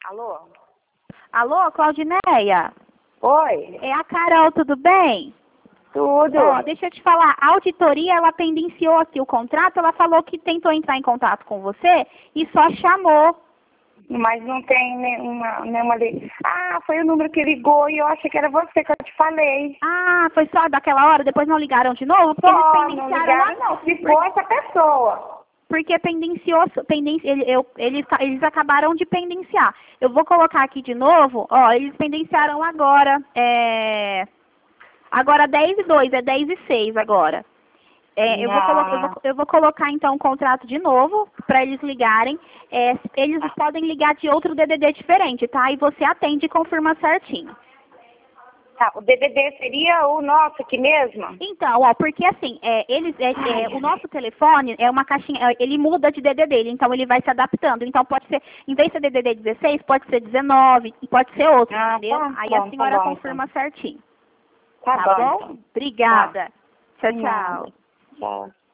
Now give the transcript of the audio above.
Alô? Alô, Claudineia? Oi? É a Carol, tudo bem? Tudo? Ó, deixa eu te falar, a auditoria, ela pendenciou aqui o contrato, ela falou que tentou entrar em contato com você e só chamou. Mas não tem nenhuma ali. Ah, foi o número que ligou e eu achei que era você que eu te falei. Ah, foi só daquela hora, depois não ligaram de novo? Porque eles Só, não pendenciaram ligaram não. Se for essa pessoa. Porque pendenciou, eles acabaram de pendenciar. Eu vou colocar aqui de novo, ó, eles pendenciaram agora, agora 10:02, é 10:06 agora. Eu vou colocar então o contrato de novo para eles ligarem. Eles podem ligar de outro DDD diferente, tá? E você atende e confirma certinho. Tá, o DDD seria o nosso aqui mesmo? Então, ó, porque assim, o nosso telefone é uma caixinha, ele muda de DDD, então ele vai se adaptando. Então pode ser, em vez de ser DDD 16, pode ser 19, e pode ser outro, entendeu? Tá, Aí bom, a senhora tá bom, confirma então. certinho. Tá bom, então. Obrigada. Tá. Tchau, De tchau. nada. Tchau.